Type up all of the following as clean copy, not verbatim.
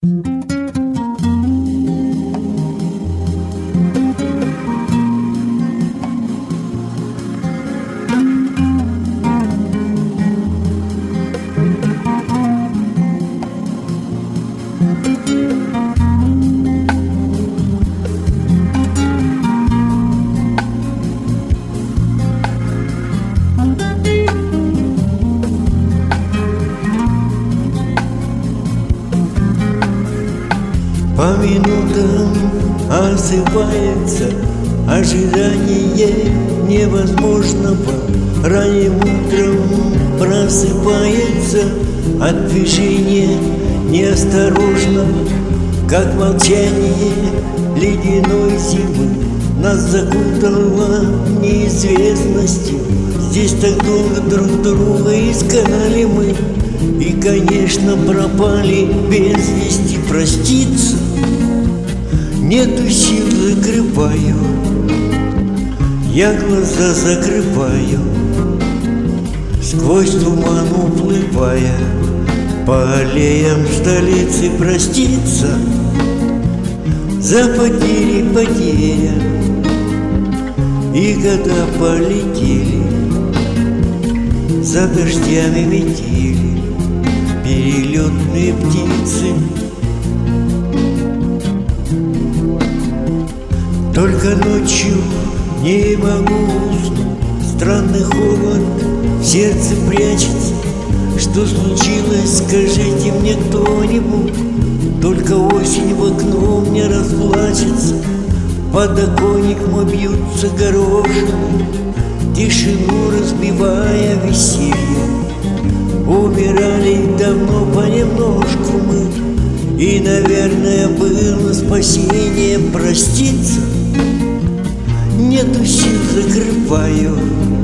По минутам осыпается ожидание невозможного. Ранним утром просыпается от движения неосторожного, как молчание ледяной зимы нас закутало неизвестностью. Здесь так долго друг друга искали мы, и, конечно, пропали без вести. Проститься нету сил, закрываю, я глаза закрываю, сквозь туман уплывая по аллеям столицы. Проститься за потери потеря, и года полетели, за дождями метели перелетные птицы. Только ночью не могу уснуть, странный холод в сердце прячется. Что случилось, скажите мне кто-нибудь. Только осень в окно мне расплачется, подоконник мой бьются горошины, тишину разбивая веселье. Умирали давно понемножку мы, и, наверное, было спасение. Проститься нету сил, закрываю,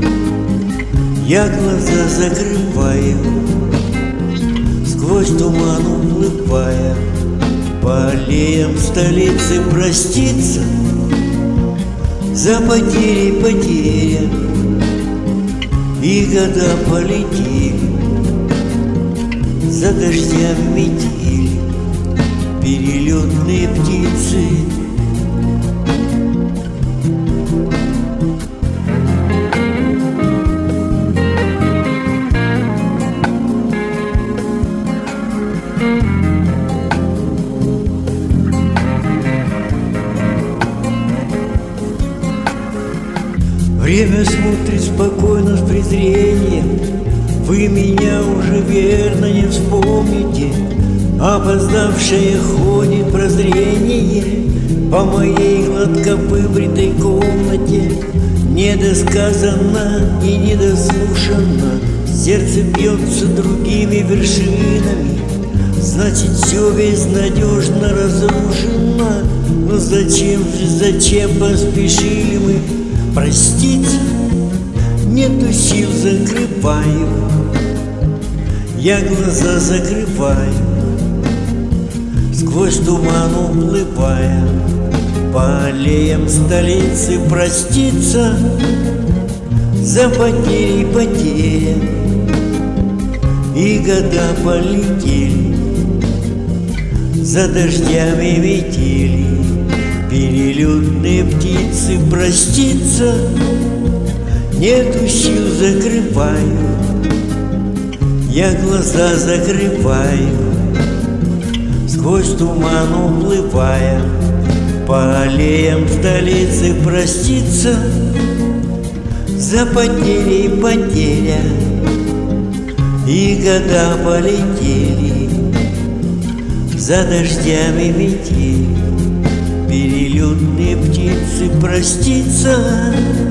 я глаза закрываю, сквозь туман уплывая по аллеям столицы. Проститься за потери потеря, и года полетели, за дождями метели перелетные птицы. Время смотрит спокойно с презрением. Вы меня уже верно не вспомните. Опоздавшее ходит прозрение по моей гладко выбритой комнате. Недосказанно и недослушанно сердце бьется другими вершинами. Значит, все безнадежно разрушено. Но зачем поспешили мы? Проститься нету сил, закрываю, я глаза закрываю, сквозь туман уплывая по аллеям столицы. Проститься за потери потеря, и года полетели, за дождями метели перелетные птицы. Проститься нету сил, закрываю, я глаза закрываю, сквозь туман уплывая по аллеям столицы. Проститься за потери потеря, и года полетели, за дождями метели перелетные птицы. Проститься